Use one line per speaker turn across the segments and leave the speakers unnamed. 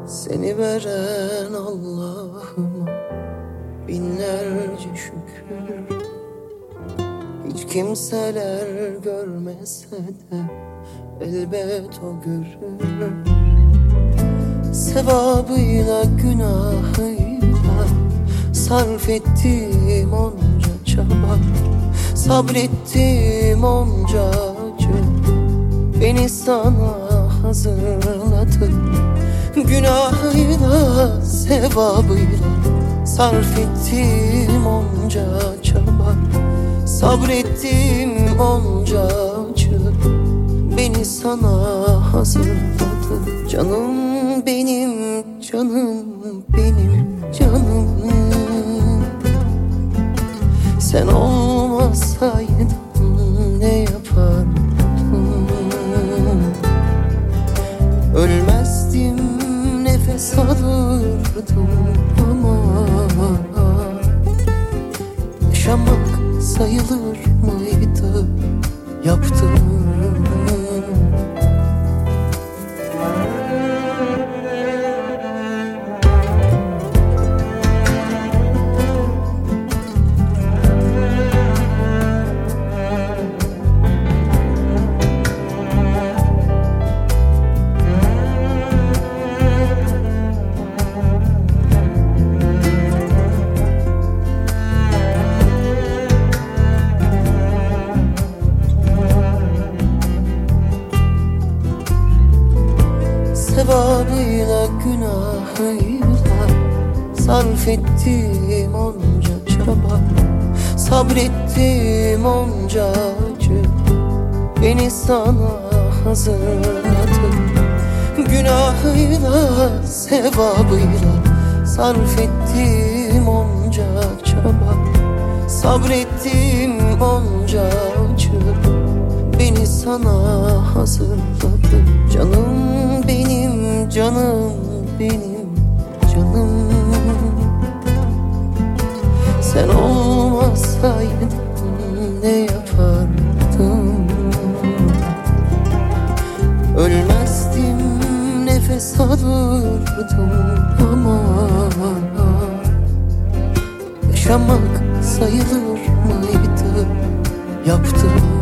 Seni veren Allah'ıma binlerce şükür. Hiç kimseler görmese de elbet o görür. Sevabıyla günahıyla sarf ettiğim onca çaba, sabrettiğim onca acı beni sana hazırladı. Günahıyla sevabıyla sarf ettiğim onca çaba, sabrettiğim onca acı beni sana hazırladı. Canım benim, canım benim, canım. Sen olmasaydın ne yapardım? Ölmezdim, nefes alırdım ama yaşamak sayılır mıydı yaptığım? Sevabıyla günahıyla sarf ettiğim onca çaba, sabrettiğim onca acı beni sana hazırladı. Günahıyla sevabıyla sarf ettiğim onca çaba, sabrettiğim onca acı beni sana hazırladı. Canım benim, canım benim, canım. Sen olmasaydın ne yapardım? Ölmezdim, nefes alırdım ama yaşamak sayılır mıydı yaptığım?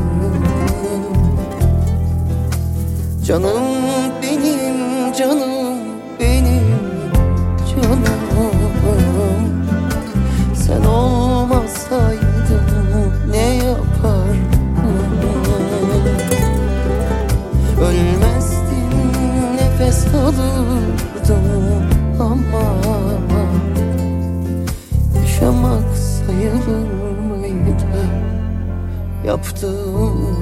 Canım benim, canım benim, canım. Sen olmasaydın ne yapardım? Ölmezdim, nefes alırdım ama yaşamak sayılır mıydı yaptığım?